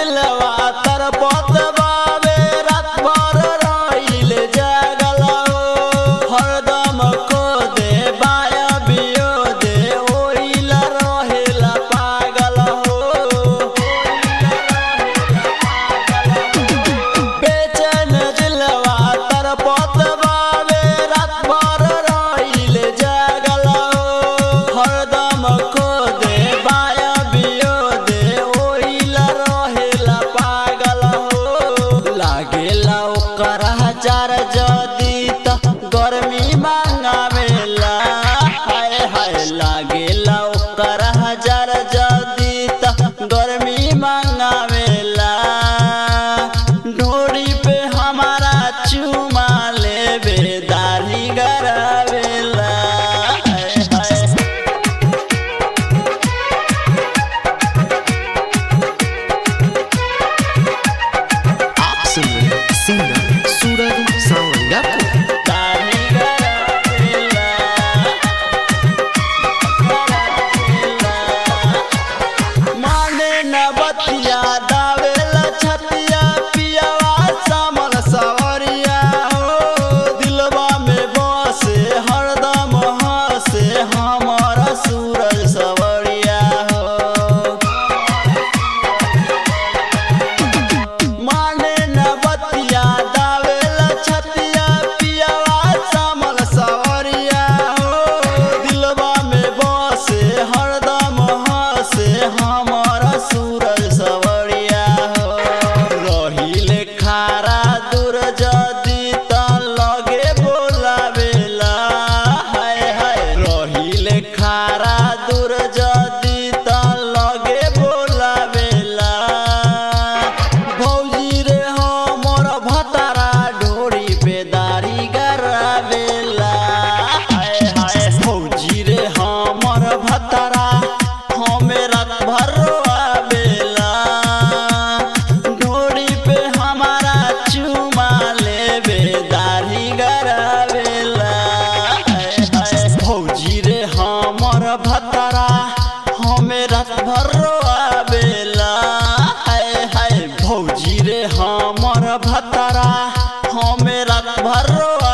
दिलवा तरपत बावे रात भर रहिल जागल हरदम को दे बाया बियो दे ओइला रहेला पागल बेचैन दिलवा तरपत बावे रात भर रहिल जागल हरदम को दे बाया बियो दे ओइला रहेला पागल लागेला ओकर हजार जदी त गर्मी मांगावेला हाय हाय लागेला ओकर हजार जदी त गर्मी मांगावेला ढोरी पे हमारा चुमा लेबे दाढ़ी गरावेला हाय हाय आप सुन रहे हैं सिंगर सूरज सावंगा को। दाढ़ी गरावेला माने न बतिया दावेला छतिया पियावा सामल सवरिया हो दिलवा में बसे हरदम हंसे हमारा सूरज सवरिया हो माने न बतिया दावेला छतिया पियावा सामल सवरिया हो दिलवा में बसे हरदम हंसे हमारा सूरज सवरिया हो रहिले खारा दूर जदी त लगे बोलावेला हाय हाय रहिले खारा दूर जदी त लगे बोलावेला भौजी रे हमर भतारा ढोरी पे दाढ़ी गरावेला हाय हाय भौजी रे हमर भतारा हमें रात भर रोआवेला ढोरी पे हमारा चुमा लेबे दाढ़ी गरावेला हाय हाय भौजी रे हमर भतारा हमें रात भर रोआवेला हाय हाय भौजी रे हमर भतारा हमें रात भर रोआ